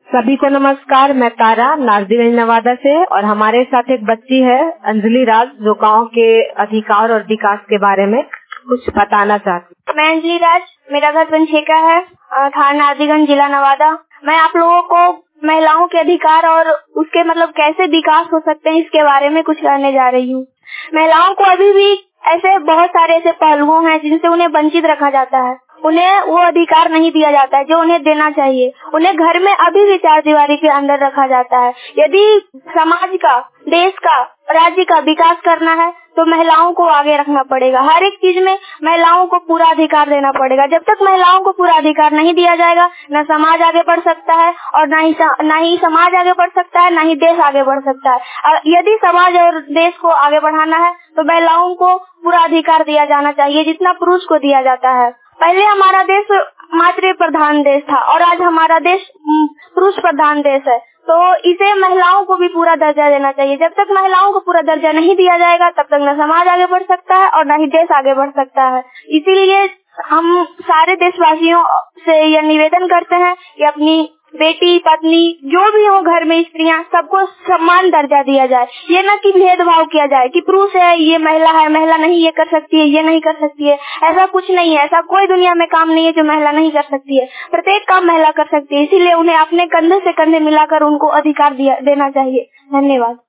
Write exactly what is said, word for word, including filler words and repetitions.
सभी को नमस्कार। मैं तारा नारदीगंज नवादा से और हमारे साथ एक बच्ची है अंजलि राज जो गांव के अधिकार और विकास के बारे में कुछ बताना चाहती हूँ। मैं अंजलि राज, मेरा घर पंचेका है, थाना नारदीगंज, जिला नवादा। मैं आप लोगों को महिलाओं के अधिकार और उसके मतलब कैसे विकास हो सकते हैं इसके बारे में कुछ कहने जा रही हूँ। महिलाओं को अभी भी ऐसे बहुत सारे ऐसे पहलुओं हैं जिनसे उन्हें वंचित रखा जाता है। उन्हें वो अधिकार नहीं दिया जाता है जो उन्हें देना चाहिए। उन्हें घर में अभी भी चार दीवारी के अंदर रखा जाता है। यदि समाज का, देश का, राज्य का विकास करना है तो महिलाओं को आगे रखना पड़ेगा। हर एक चीज में महिलाओं को पूरा अधिकार देना पड़ेगा। जब तक महिलाओं को पूरा अधिकार नहीं दिया जाएगा न समाज आगे बढ़ सकता है और न ही न ही समाज आगे बढ़ सकता है, न ही देश आगे बढ़ सकता है। यदि समाज और देश को आगे बढ़ाना है तो महिलाओं को पूरा अधिकार दिया जाना चाहिए जितना पुरुष को दिया जाता है। पहले हमारा देश मातृ प्रधान देश था और आज हमारा देश पुरुष प्रधान देश है, तो इसे महिलाओं को भी पूरा दर्जा देना चाहिए। जब तक महिलाओं को पूरा दर्जा नहीं दिया जाएगा तब तक न समाज आगे बढ़ सकता है और न ही देश आगे बढ़ सकता है। इसीलिए हम सारे देशवासियों से यह निवेदन करते हैं कि अपनी बेटी, पत्नी, जो भी हो घर में स्त्रियां, सबको समान दर्जा दिया जाए। ये न कि भेदभाव किया जाए कि पुरुष है ये महिला है, महिला नहीं ये कर सकती है, ये नहीं कर सकती है। ऐसा कुछ नहीं है। ऐसा कोई दुनिया में काम नहीं है जो महिला नहीं कर सकती है। प्रत्येक काम महिला कर सकती है। इसीलिए उन्हें अपने कंधे से कंधे मिलाकर उनको अधिकार दिया देना चाहिए। धन्यवाद।